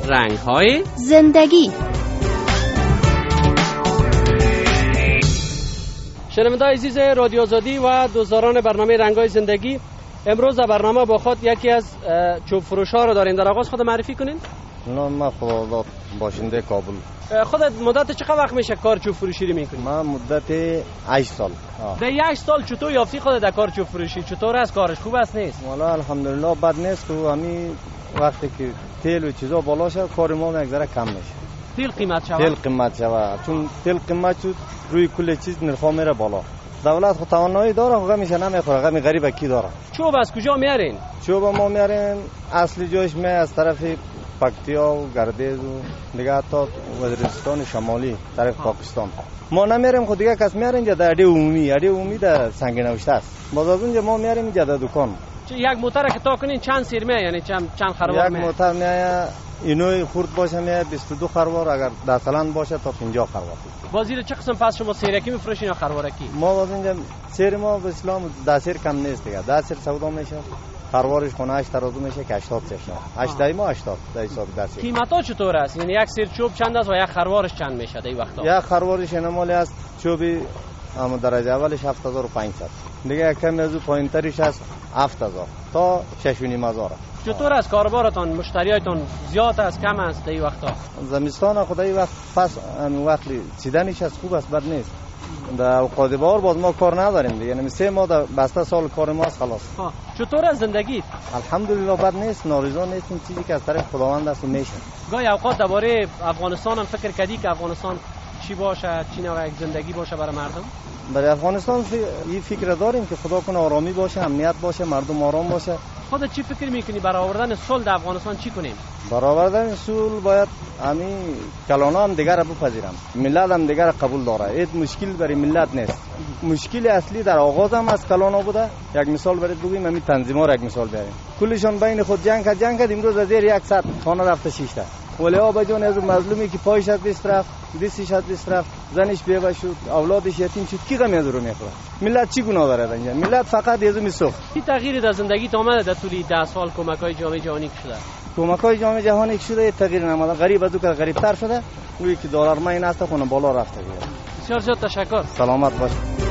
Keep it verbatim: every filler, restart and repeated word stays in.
رنگ‌های زندگی. شنوندگان عزیز رادیو آزادی و دوستداران برنامه رنگ‌های زندگی، امروز در برنامه با خود یکی از چوب فروش‌ها رو داریم. در آغاز خود معرفی کنین. نام من خداداد، باشنده کابل. خودت مدت چقدر وقت میشه کار چوب فروشی رو میکنی؟ من مدت هشت سال. در هشت سال چطور یافتی خودت در کار چوب فروشی؟ چطور است کارش؟ خوب است نیست؟ والا الحمدلله بد نیست که همین وقتی که تیل و چیزا بالا شد کار ما یک ذره کم میشه. تیل قیمت شود؟ تیل قیمت شود، چون تیل قیمت شد روی کل چیز نرخ میره بالا. دولت خود توانایی داره، خود میشه نمیخوره، غمی غریب کی داره. چوب از کجا میارین؟ چوب ما میاریم اصلی جایش می از طرف پکتیا و گردیز و دیگه حتی وزیرستان شمالی طرف پاکستان. ما نمیاریم، خود دیگه کس میاریم اینجا در اډی عمومی، اډی عمومی در سنگ نوشته است. باز از اونجا ما میاریم اینجا در دکان. یک موتر که تا کنین چند سیر میاد، یعنی چند چند خروار میاد؟ یک موتر میاد اینوی خرد باشه میاد بیست و دو خروار، اگر دستلند باشه تا پنجاه خروار. بازی چه قسم پس شما سیرکی میفروشین یا خروارکی؟ ما باز اینجا سیر ما به اسلام ده سیر کم نیست دیگه، ده سیر سودا میشه. خروارش خونه هشت ترازو میشه که هشتاد میشه. هشتاد ما هشتاد در حساب درس. قیمتا چطور است؟ یعنی یک سیر چوب چند است و یک خروارش چند میشه در این وقتا؟ یک خروارش نمالی است چوبی اما درجه اولش هفت هزار و پانصد. دیگه کمی از پایینترش است هفت هزار تا شش و نیم هزار. چطور است کاربارتان؟ مشتریاتون زیاد است کم است در این وقتا؟ زمستان خدای وقت پس همین وقت چیدنش از خوب است بد نیست. در اوقات بهار باز ما کار نداریم دیگه، یعنی سه ماه در بسته سال کار ما است خلاص. ها چطور است زندگی؟ الحمدلله بد نیست، ناریضا نیستیم، چیزی که از طرف خداوند است میشه. گاهی اوقات درباره افغانستان هم فکر کردی که افغانستان چی باشه، چی نوع یک زندگی باشه برای مردم؟ برای افغانستان این فکر داریم که خدا کنه آرامی باشه، امنیت باشه، مردم آرام باشه. خودت چی فکر میکنی برای آوردن صلح در افغانستان چی کنیم؟ برای آوردن صلح باید همین کلانا هم دیگر را بپذیرم، ملت هم دیگر را قبول داره. این مشکل برای ملت نیست. مشکل اصلی در آغاز هم از کلانا بوده. یک مثال برای بگیم، همین تنظیما را یک مثال بیاریم. کلشون بین خود جنگ کرد جنگ کرد امروز از زیر صد خانه رفته شیشته. ولی آبا جان از مظلومی که پایش از دست رفت، دستش از دست رفت، زنش بیوه شد، اولادش یتیم شد، کی غم از رو میخوره؟ ملت چی گناه داره اینجا؟ ملت فقط یزو میسوخت. چه تغییری در زندگی تو آمده در طول ده سال کمک‌های جامعه جهانی که شده؟ کمک‌های جامعه جهانی که شده تغییر نموده. غریب از او که غریب‌تر شده، اون که دلار ما این است خونه بالا رفته دیگه. بسیار زیاد تشکر. سلامت باش.